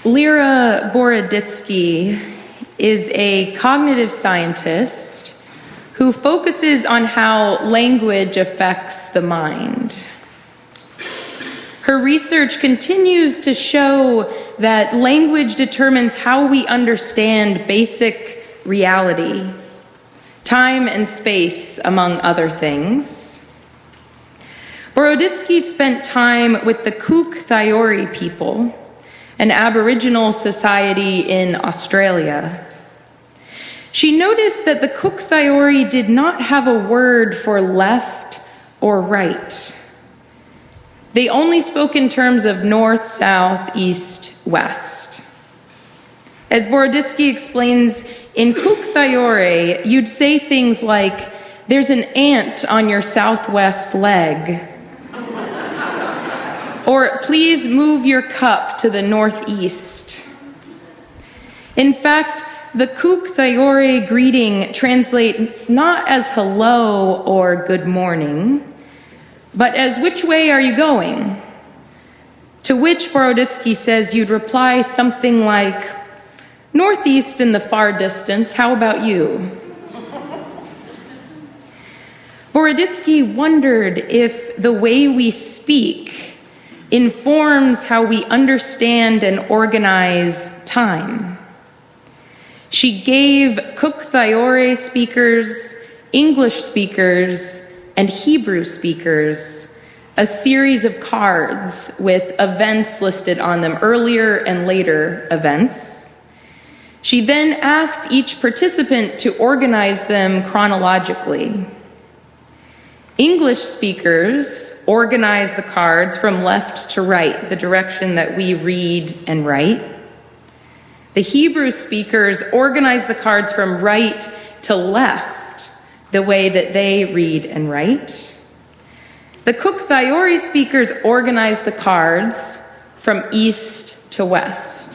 Lera Boroditsky is a cognitive scientist who focuses on how language affects the mind. Her research continues to show that language determines how we understand basic reality, time and space, among other things. Boroditsky spent time with the Cook-Thaori people, an Aboriginal society in Australia. She noticed that the Cook-Thaori did not have a word for left or right. They only spoke in terms of north, south, east, west. As Boroditsky explains, in Cook-Thaori, you'd say things like, "There's an ant on your southwest leg," or "Please move your cup to the northeast." In fact, the Cook-Thaori greeting translates not as hello or good morning, but as "which way are you going?" To which Boroditsky says you'd reply something like, "Northeast in the far distance, how about you?" Boroditsky wondered if the way we speak informs how we understand and organize time. She gave Cook-Thaori speakers, English speakers, and Hebrew speakers a series of cards with events listed on them, earlier and later events. She then asked each participant to organize them chronologically. English speakers organize the cards from left to right, the direction that we read and write. The Hebrew speakers organize the cards from right to left, the way that they read and write. The Cook-Thaori speakers organize the cards from east to west.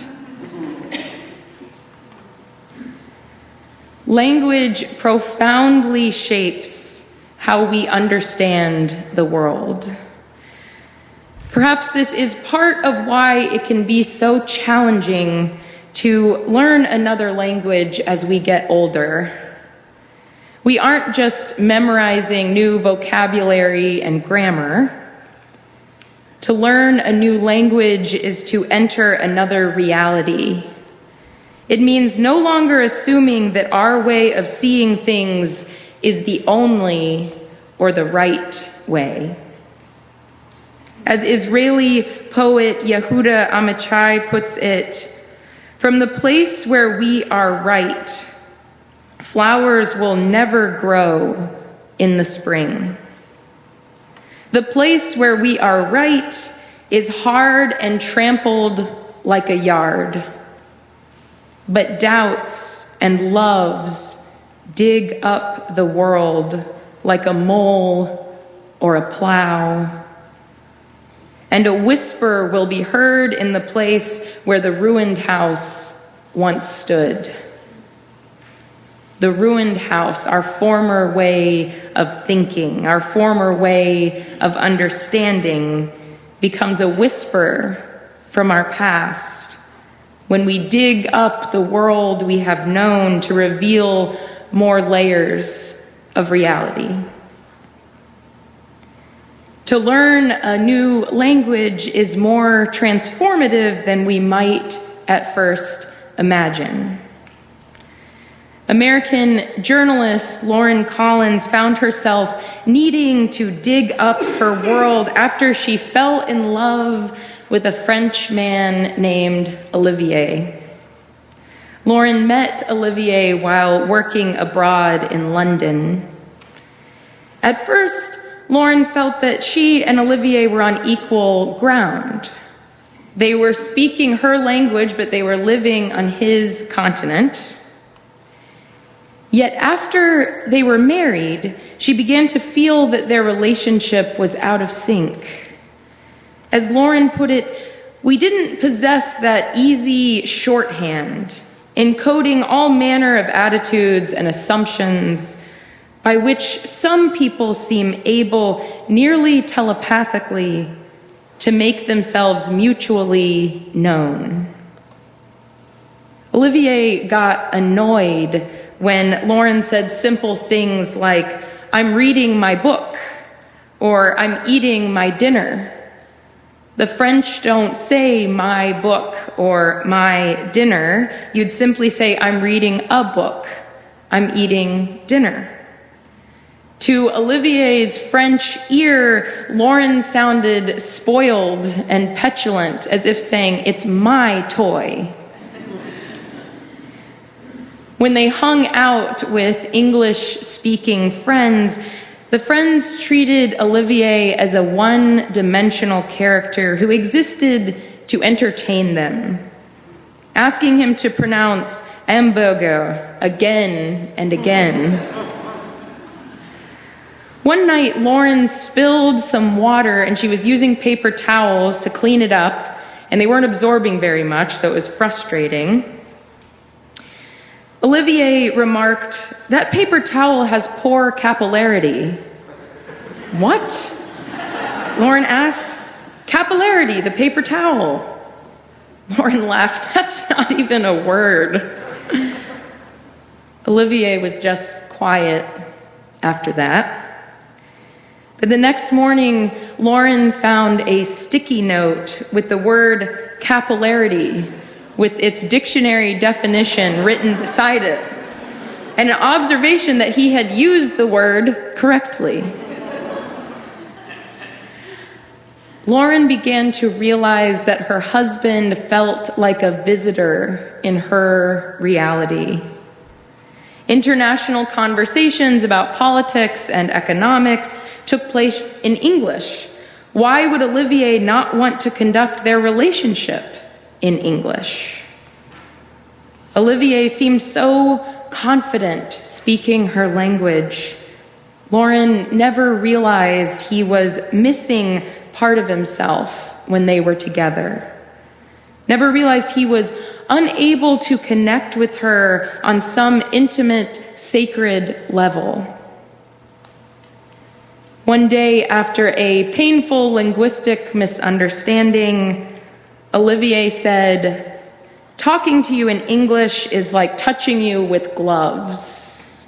Language profoundly shapes how we understand the world. Perhaps this is part of why it can be so challenging to learn another language as we get older. We aren't just memorizing new vocabulary and grammar. To learn a new language is to enter another reality. It means no longer assuming that our way of seeing things is the only or the right way. As Israeli poet Yehuda Amichai puts it, "From the place where we are right, flowers will never grow in the spring. The place where we are right is hard and trampled like a yard. But doubts and loves dig up the world like a mole or a plow. And a whisper will be heard in the place where the ruined house once stood." The ruined house, our former way of thinking, our former way of understanding, becomes a whisper from our past when we dig up the world we have known to reveal more layers of reality. To learn a new language is more transformative than we might at first imagine. American journalist Lauren Collins found herself needing to dig up her world after she fell in love with a French man named Olivier. Lauren met Olivier while working abroad in London. At first, Lauren felt that she and Olivier were on equal ground. They were speaking her language, but they were living on his continent. Yet after they were married, she began to feel that their relationship was out of sync. As Lauren put it, we didn't possess that easy shorthand, encoding all manner of attitudes and assumptions by which some people seem able, nearly telepathically, to make themselves mutually known. Olivier got annoyed when Lauren said simple things like, "I'm reading my book," or "I'm eating my dinner." The French don't say "my book" or "my dinner." You'd simply say, "I'm reading a book," "I'm eating dinner." To Olivier's French ear, Lauren sounded spoiled and petulant, as if saying, "It's my toy." When they hung out with English-speaking friends, the friends treated Olivier as a one-dimensional character who existed to entertain them, asking him to pronounce hamburger again and again. One night, Lauren spilled some water and she was using paper towels to clean it up, and they weren't absorbing very much, so it was frustrating. Olivier remarked, "That paper towel has poor capillarity." "What?" Lauren asked. "Capillarity, the paper towel." Lauren laughed. "That's not even a word." Olivier was just quiet after that. But the next morning, Lauren found a sticky note with the word capillarity, with its dictionary definition written beside it, and an observation that he had used the word correctly. Lauren began to realize that her husband felt like a visitor in her reality. International conversations about politics and economics took place in English. Why would Olivier not want to conduct their relationship in English? Olivier seemed so confident speaking her language. Lauren never realized he was missing part of himself when they were together. Never realized he was unable to connect with her on some intimate, sacred level. One day, after a painful linguistic misunderstanding, Olivier said, "Talking to you in English is like touching you with gloves."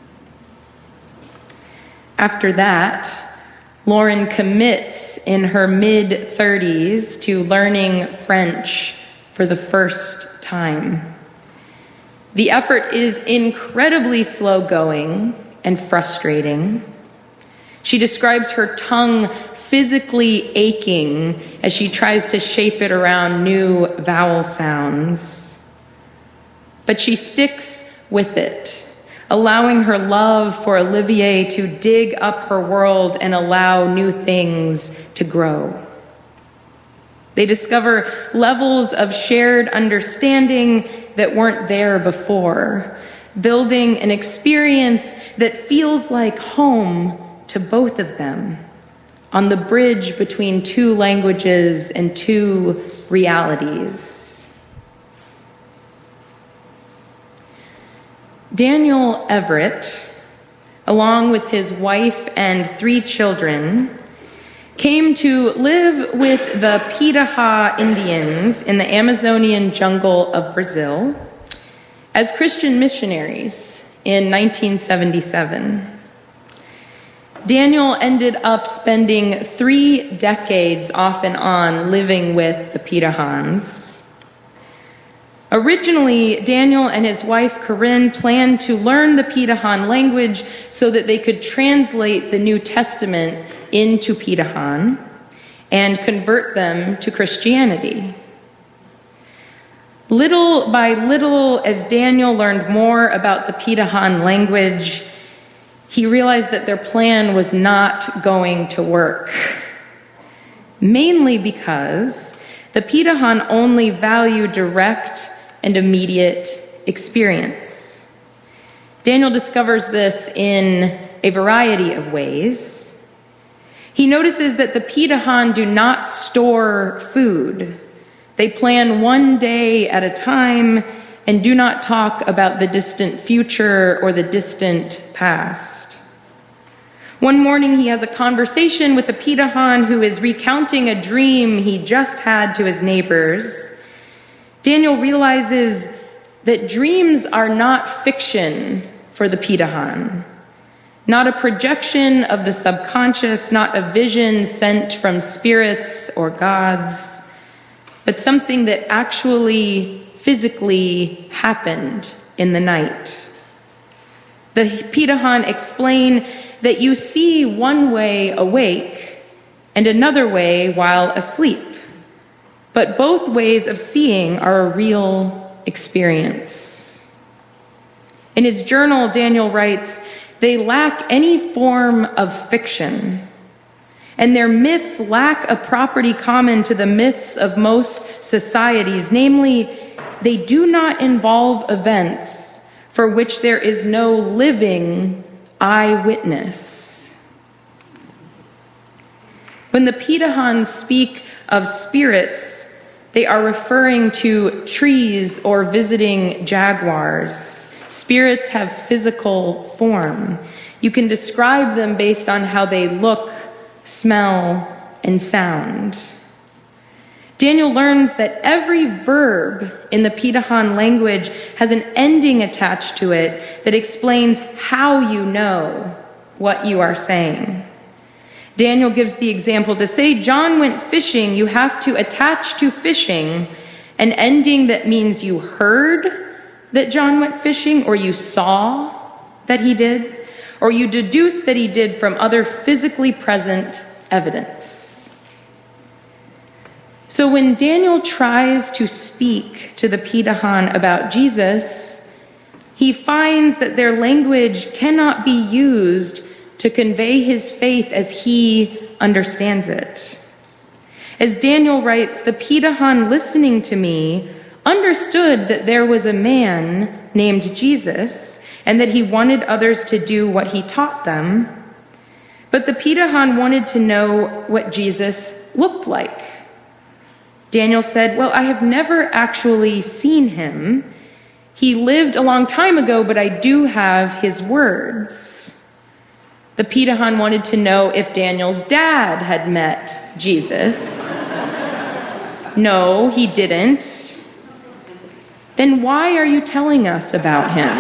After that, Lauren commits in her mid-30s to learning French for the first time. The effort is incredibly slow-going and frustrating. She describes her tongue physically aching as she tries to shape it around new vowel sounds. But she sticks with it, allowing her love for Olivier to dig up her world and allow new things to grow. They discover levels of shared understanding that weren't there before, building an experience that feels like home to both of them, on the bridge between two languages and two realities. Daniel Everett, along with his wife and 3 children, came to live with the Piraha Indians in the Amazonian jungle of Brazil as Christian missionaries in 1977. Daniel ended up spending 3 decades off and on living with the Pirahans. Originally, Daniel and his wife Corinne planned to learn the Pirahan language so that they could translate the New Testament into Pirahan and convert them to Christianity. Little by little, as Daniel learned more about the Pirahan language, he realized that their plan was not going to work. Mainly because the Pirahan only value direct and immediate experience. Daniel discovers this in a variety of ways. He notices that the Pirahan do not store food. They plan one day at a time and do not talk about the distant future or the distant past. One morning, he has a conversation with a Pirahan who is recounting a dream he just had to his neighbors. Daniel realizes that dreams are not fiction for the Pitahan, not a projection of the subconscious, not a vision sent from spirits or gods, but something that actually physically happened in the night. The Pitahan explain that you see one way awake and another way while asleep, but both ways of seeing are a real experience. In his journal, Daniel writes, "They lack any form of fiction, and their myths lack a property common to the myths of most societies, namely, they do not involve events for which there is no living eyewitness." When the Pitahan speak of spirits, they are referring to trees or visiting jaguars. Spirits have physical form. You can describe them based on how they look, smell, and sound. Daniel learns that every verb in the Pitahan language has an ending attached to it that explains how you know what you are saying. Daniel gives the example: to say John went fishing, you have to attach to fishing an ending that means you heard that John went fishing, or you saw that he did, or you deduce that he did from other physically present evidence. So when Daniel tries to speak to the Pitahan about Jesus, he finds that their language cannot be used to convey his faith as he understands it. As Daniel writes, the Pitahan listening to me understood that there was a man named Jesus and that he wanted others to do what he taught them. But the Pitahan wanted to know what Jesus looked like. Daniel said, "Well, I have never actually seen him. He lived a long time ago, but I do have his words." The Pitahan wanted to know if Daniel's dad had met Jesus. No, he didn't. Then why are you telling us about him?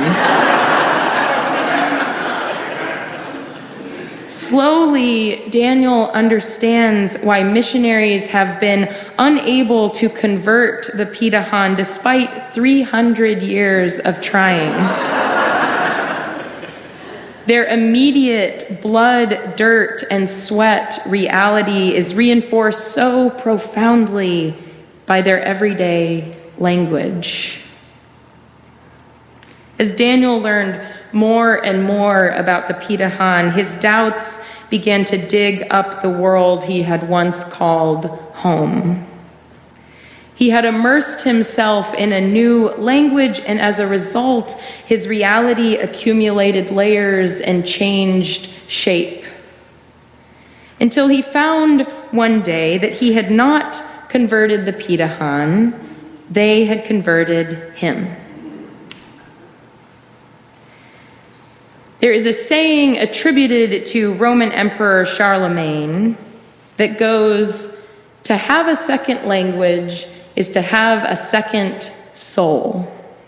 Slowly, Daniel understands why missionaries have been unable to convert the Pitahan despite 300 years of trying. Their immediate blood, dirt, and sweat reality is reinforced so profoundly by their everyday language. As Daniel learned more and more about the Pitahan, his doubts began to dig up the world he had once called home. He had immersed himself in a new language, and as a result, his reality accumulated layers and changed shape. Until he found one day that he had not converted the Pitahan, they had converted him. There is a saying attributed to Roman Emperor Charlemagne that goes, "To have a second language is to have a second soul."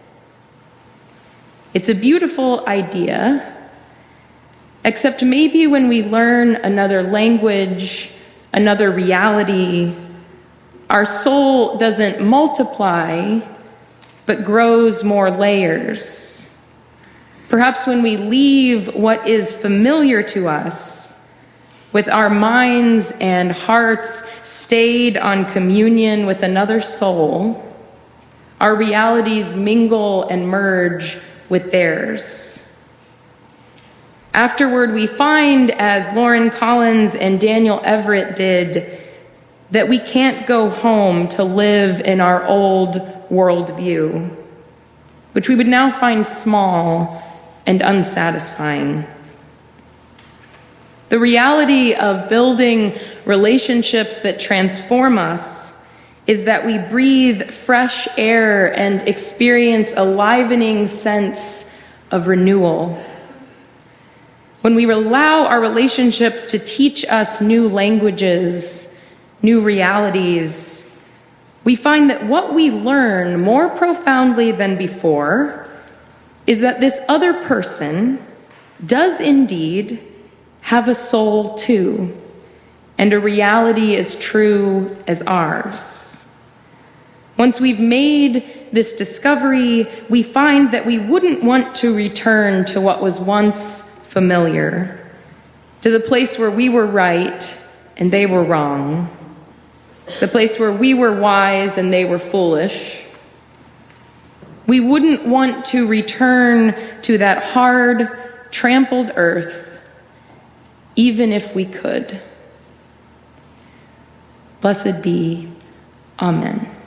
It's a beautiful idea, except maybe when we learn another language, another reality, our soul doesn't multiply, but grows more layers. Perhaps when we leave what is familiar to us, with our minds and hearts stayed on communion with another soul, our realities mingle and merge with theirs. Afterward, we find, as Lauren Collins and Daniel Everett did, that we can't go home to live in our old worldview, which we would now find small and unsatisfying. The reality of building relationships that transform us is that we breathe fresh air and experience a livening sense of renewal. When we allow our relationships to teach us new languages, new realities, we find that what we learn more profoundly than before is that this other person does indeed have a soul too, and a reality as true as ours. Once we've made this discovery, we find that we wouldn't want to return to what was once familiar, to the place where we were right and they were wrong, the place where we were wise and they were foolish. We wouldn't want to return to that hard, trampled earth, even if we could. Blessed be. Amen.